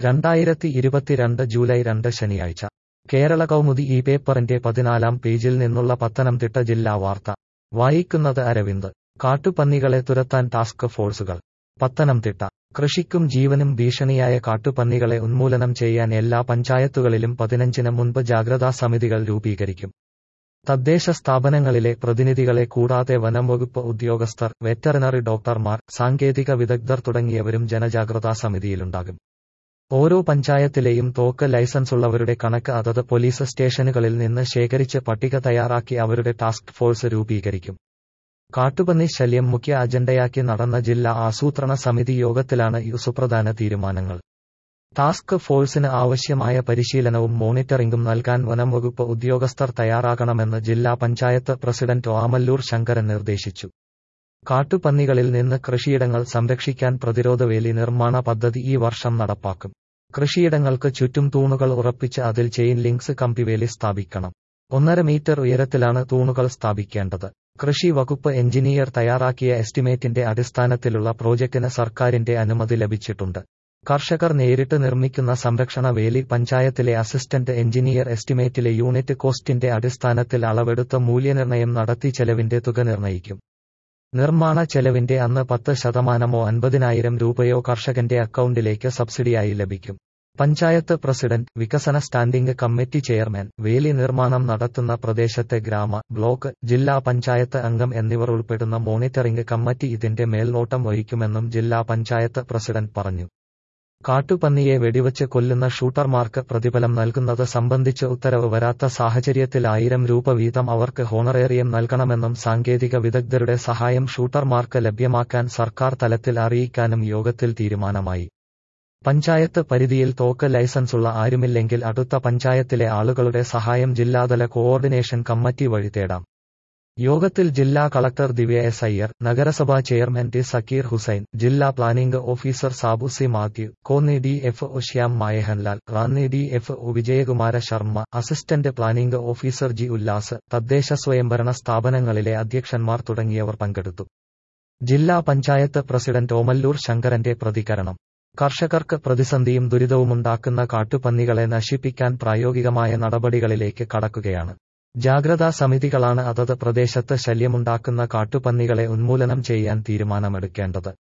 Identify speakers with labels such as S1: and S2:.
S1: 2022 July 2 ശനിയാഴ്ച കേരള കൗമുദി ഈ പേപ്പറിന്റെ 14-ാം പേജിൽ നിന്നുള്ള പത്തനംതിട്ട ജില്ലാ വാർത്ത വായിക്കുന്നത് അരവിന്ദ്. കാട്ടുപന്നികളെ തുരത്താൻ ടാസ്ക് ഫോഴ്സുകൾ. പത്തനംതിട്ട. കൃഷിക്കും ജീവനും ഭീഷണിയായ കാട്ടുപന്നികളെ ഉന്മൂലനം ചെയ്യാൻ എല്ലാ പഞ്ചായത്തുകളിലും 15-ന് മുൻപ് ജാഗ്രതാ സമിതികൾ രൂപീകരിക്കും. തദ്ദേശ സ്ഥാപനങ്ങളിലെ പ്രതിനിധികളെ കൂടാതെ വനം വകുപ്പ് ഉദ്യോഗസ്ഥർ, വെറ്ററിനറി ഡോക്ടർമാർ, സാങ്കേതിക വിദഗ്ധർ തുടങ്ങിയവരും ജനജാഗ്രതാ സമിതിയിലുണ്ടാകും. ഓരോ പഞ്ചായത്തിലെയും തോക്ക് ലൈസൻസുള്ളവരുടെ കണക്ക് അതത് പോലീസ് സ്റ്റേഷനുകളിൽ നിന്ന് ശേഖരിച്ച് പട്ടിക തയ്യാറാക്കി അവരുടെ ടാസ്ക് ഫോഴ്സ് രൂപീകരിക്കും. കാട്ടുപന്നി ശല്യം മുഖ്യ അജണ്ടയാക്കി നടന്ന ജില്ലാ ആസൂത്രണ സമിതി യോഗത്തിലാണ് ഈ സുപ്രധാന തീരുമാനങ്ങൾ. ടാസ്ക് ഫോഴ്സിന് ആവശ്യമായ പരിശീലനവും മോണിറ്ററിംഗും നൽകാൻ വനം വകുപ്പ് ഉദ്യോഗസ്ഥർ തയ്യാറാകണമെന്ന് ജില്ലാ പഞ്ചായത്ത് പ്രസിഡന്റ് ഓമല്ലൂർ ശങ്കരൻ നിർദ്ദേശിച്ചു. കാട്ടുപന്നികളിൽ നിന്ന് കൃഷിയിടങ്ങൾ സംരക്ഷിക്കാൻ പ്രതിരോധവേലി നിർമ്മാണ പദ്ധതി ഈ വർഷം നടപ്പാക്കും. കൃഷിയിടങ്ങൾക്ക് ചുറ്റും തൂണുകൾ ഉറപ്പിച്ച് അതിൽ ചെയിൻ ലിങ്ക്സ് കമ്പിവേലി സ്ഥാപിക്കണം. 1.5 മീറ്റർ ഉയരത്തിലാണ് തൂണുകൾ സ്ഥാപിക്കേണ്ടത്. കൃഷി വകുപ്പ് എഞ്ചിനീയർ തയ്യാറാക്കിയ എസ്റ്റിമേറ്റിന്റെ അടിസ്ഥാനത്തിലുള്ള പ്രോജക്റ്റിന് സർക്കാരിന്റെ അനുമതി ലഭിച്ചിട്ടുണ്ട്. കർഷകർ നേരിട്ട് നിർമ്മിക്കുന്ന സംരക്ഷണ വേലി പഞ്ചായത്തിലെ അസിസ്റ്റന്റ് എഞ്ചിനീയർ എസ്റ്റിമേറ്റിലെ യൂണിറ്റ് കോസ്റ്റിന്റെ അടിസ്ഥാനത്തിൽ അളവെടുത്ത് മൂല്യനിർണ്ണയം നടത്തി ചെലവിന്റെ തുക നിർണ്ണയിക്കും. നിർമ്മാണ ചെലവിന്റെ അന്ന് 10% 50,000 രൂപയോ കർഷകന്റെ അക്കൗണ്ടിലേക്ക് സബ്സിഡിയായി ലഭിക്കും. പഞ്ചായത്ത് പ്രസിഡന്റ്, വികസന സ്റ്റാൻഡിംഗ് കമ്മിറ്റി ചെയർമാൻ, വേലി നിർമ്മാണം നടത്തുന്ന പ്രദേശത്തെ ഗ്രാമ, ബ്ലോക്ക്, ജില്ലാ പഞ്ചായത്ത് അംഗം എന്നിവർ ഉൾപ്പെടുന്ന മോണിറ്ററിംഗ് കമ്മിറ്റി ഇതിന്റെ മേൽനോട്ടം വഹിക്കുമെന്നും ജില്ലാ പഞ്ചായത്ത് പ്രസിഡന്റ് പറഞ്ഞു. കാട്ടുപന്നിയെ വെടിവച്ച് കൊല്ലുന്ന ഷൂട്ടർമാർക്ക് പ്രതിഫലം നൽകുന്നത് സംബന്ധിച്ച് ഉത്തരവ് വരാത്ത സാഹചര്യത്തിൽ 1000 രൂപ വീതം അവർക്ക് ഹോണറേറിയം നൽകണമെന്നും സാങ്കേതിക വിദഗ്ധരുടെ സഹായം ഷൂട്ടർമാർക്ക് ലഭ്യമാക്കാൻ സർക്കാർ തലത്തിൽ അറിയിക്കാനും യോഗത്തിൽ തീരുമാനമായി. പഞ്ചായത്ത് പരിധിയിൽ തോക്ക് ലൈസൻസുള്ള ആരുമില്ലെങ്കിൽ അടുത്ത പഞ്ചായത്തിലെ ആളുകളുടെ സഹായം ജില്ലാതല കോഓർഡിനേഷൻ കമ്മിറ്റി വഴി തേടാം. യോഗത്തിൽ ജില്ലാ കളക്ടർ ദിവ്യ എസ് അയ്യർ, നഗരസഭാ ചെയർമാൻ ടി സക്കീർ ഹുസൈൻ, ജില്ലാ planning officer Sabu C Mathew, Konni DFO Shyam Mohanlal, Ranni DFO Vijayakumara Sharma, assistant planning officer G Ullas, തദ്ദേശ സ്വയംഭരണ സ്ഥാപനങ്ങളിലെ അധ്യക്ഷന്മാർ തുടങ്ങിയവർ പങ്കെടുത്തു. ജില്ലാ പഞ്ചായത്ത് പ്രസിഡന്റ് ഓമല്ലൂർ ശങ്കരന്റെ പ്രതികരണം. കർഷകർക്ക് പ്രതിസന്ധിയും ദുരിതവുമുണ്ടാക്കുന്ന കാട്ടുപന്നികളെ നശിപ്പിക്കാൻ പ്രായോഗികമായ നടപടികളിലേക്ക് കടക്കുകയാണ്. ജാഗ്രതാ സമിതികളാണ് അതത് പ്രദേശത്ത് ശല്യമുണ്ടാക്കുന്ന കാട്ടുപന്നികളെ ഉന്മൂലനം ചെയ്യാൻ തീരുമാനമെടുക്കേണ്ടത്.